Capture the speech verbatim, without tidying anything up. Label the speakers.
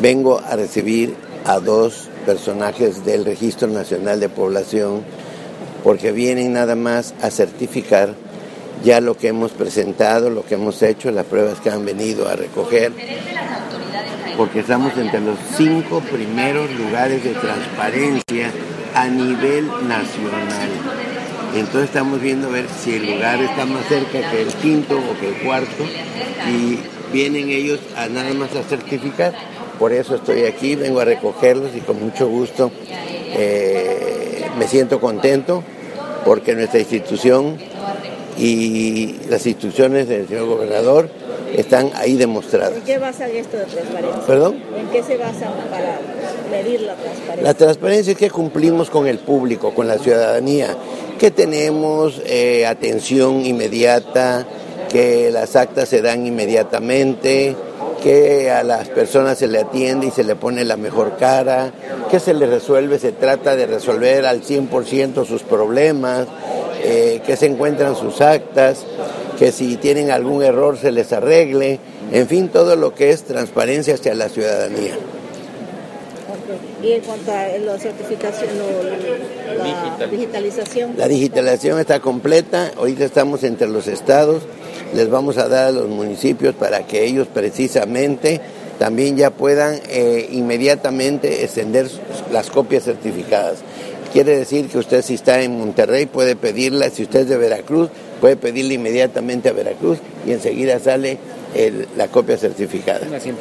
Speaker 1: vengo a recibir a dos personajes del Registro Nacional de Población porque vienen nada más a certificar ya lo que hemos presentado, lo que hemos hecho, las pruebas que han venido a recoger, porque estamos entre los cinco primeros lugares de transparencia a nivel nacional. Entonces estamos viendo a ver si el lugar está más cerca que el quinto o que el cuarto y vienen ellos a nada más a certificar. Por eso estoy aquí, vengo a recogerlos y con mucho gusto eh, me siento contento porque nuestra institución y las instituciones del señor gobernador están ahí demostradas.
Speaker 2: ¿En qué basan esto de transparencia?
Speaker 1: ¿Perdón?
Speaker 2: ¿En qué se basan para medir la transparencia?
Speaker 1: La transparencia es que cumplimos con el público, con la ciudadanía, que tenemos eh, atención inmediata, que las actas se dan inmediatamente, que a las personas se le atiende y se le pone la mejor cara, que se les resuelve, se trata de resolver al cien por ciento sus problemas, eh, que se encuentran sus actas, que si tienen algún error se les arregle, en fin, todo lo que es transparencia hacia la ciudadanía.
Speaker 2: Okay. Y en cuanto a la certificación o la Digital. digitalización.
Speaker 1: La digitalización está completa, ahorita estamos entre los estados, les vamos a dar a los municipios para que ellos precisamente también ya puedan eh, inmediatamente extender las copias certificadas. Quiere decir que usted si está en Monterrey puede pedirla, si usted es de Veracruz, puede pedirla inmediatamente a Veracruz y enseguida sale el, la copia certificada.